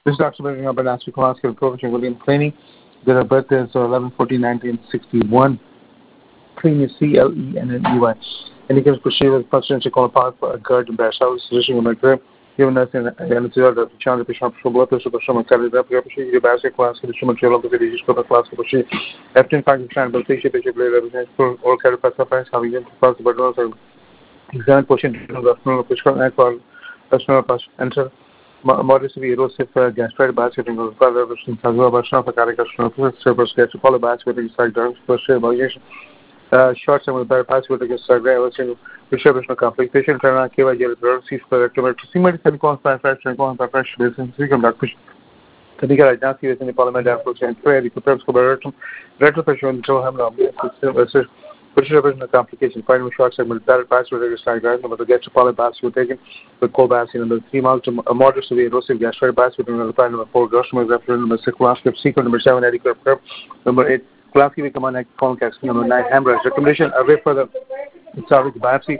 This is Dr. Benjamin Bernaschi, Kowalski, Professor William Cleany. Their birthday is 11/14/1961. Cleany, Clenny. Indicates proceed with presidential call upon guard and bash house, position of my grip. Given us in the Chandra Bishop Shobot, Super Shoma Kali, the Basic class, the Shuma Chelo, the British class, the After Pakistan, the Bishop represents all Carapasa, having been passed but also exam question of the Pushkar and for personal answer. Modestly erosive gastritis basket and father of Tazua Bashna for caricature, servers get to follow basket inside the first evaluation. Short term with bypass with the survey, distribution conflict, patient turn Kiva Yellow, cease for rectomer, similar to fracture and going by fresh basin, circumduct. The bigger identity is in the parliament approach and prayer, the prepares for retrofection and show him distribution complication, final short segment, direct pass with the side guys, but the get to follow bass were taken with coal bass in the 3 miles to a moderate severe erosive gastritis bass with the final number 4, Grossman, number 6, sequence number 7, Eddie curve, number 8. Classically, we command colon casting number 9, hemorrhage. Recommendation away for the cervix biopsy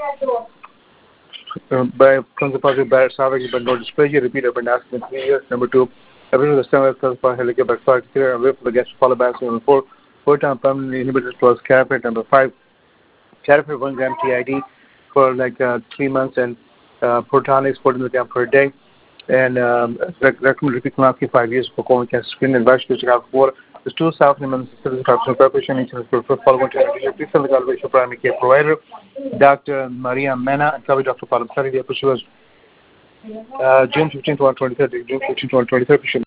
by conservative by cervix but no dysplasia. Repeat upon asking in 3 years. Number 2, away from the stem cells for helica backfire clear away from the gastrofolic biopsy. Number 4, 4-time permanently inhibited plus carpet. Number 5, carpet 1 gram TID for 3 months and protonics 14 milligram per day. And recommend repeat Kolaski 5 years for colon cancer screening and vascular check out for the 2 South Nimans preparation each of the following please send the calculation primary care provider, Dr. Maria Mena, and cover Dr. Palam Sari. The episode was June 15th, 2023. June 15th, 2023.